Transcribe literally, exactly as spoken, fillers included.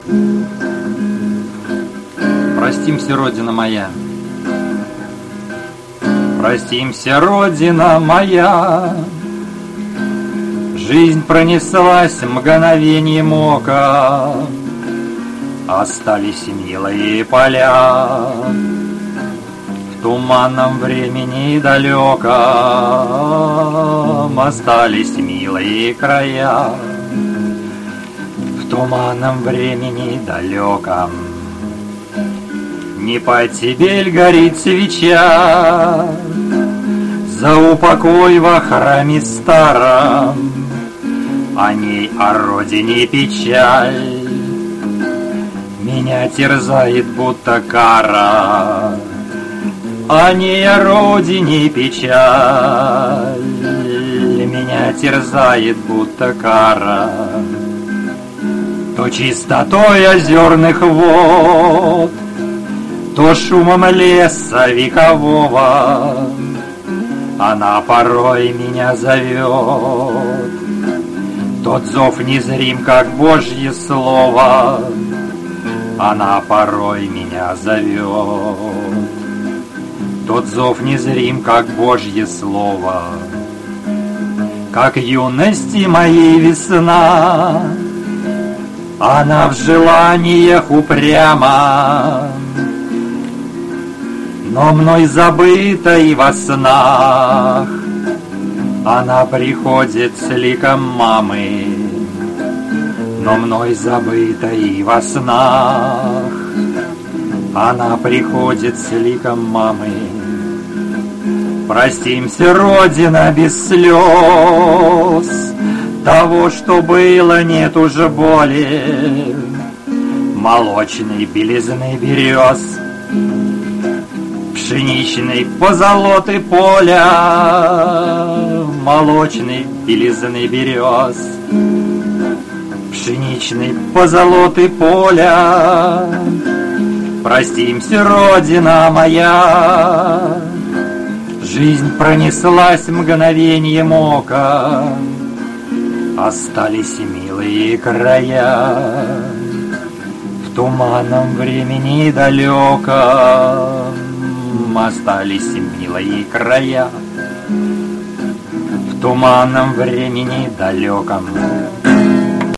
Простимся, Родина моя, простимся, Родина моя. Жизнь пронеслась мгновением ока, остались милые поля. В туманном времени далеком остались милые края. В туманном времени далеком не по тебе ль горит свеча за упокой во храме старом, о ней, о родине печаль меня терзает, будто кара. О ней, о родине печаль меня терзает, будто кара. То чистотой озерных вод, то шумом леса векового она порой меня зовет. Тот зов незрим, как Божье слово, она порой меня зовет. Тот зов незрим, как Божье слово, как юности моей весна. Она в желаниях упряма, но мной забыта и во снах. Она приходит с ликом мамы, но мной забыта и во снах. Она приходит с ликом мамы. Простимся, Родина, без слез, того, что было, нет уже боли. Молочной белизны берез, пшеничной позолоты поля. Молочной белизны берез, пшеничной позолоты поля. Простимся, Родина моя, жизнь пронеслась мгновением ока, остались милые края. В туманном времени далеком остались милые края. В туманном времени далеком